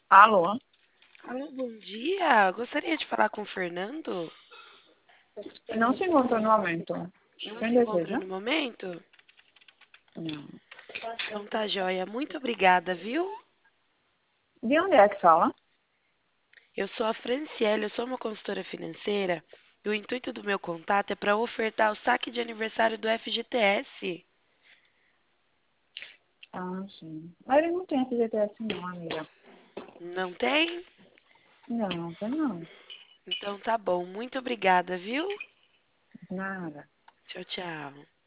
Alô? Alô, bom dia. Gostaria de falar com o Fernando. Não se encontra no momento. Não Quem se encontra deseja? no momento? Não. Então tá joia. Muito obrigada, viu? De onde é que fala? Eu sou a Franciele, eu sou uma consultora financeira e o intuito do meu contato é para ofertar o saque de aniversário do FGTS. Ah, sim. Mas ele não tem FGTS não, amiga. Não tem? Não, não tem não. Então tá bom. Muito obrigada, viu? Nada. Tchau, tchau.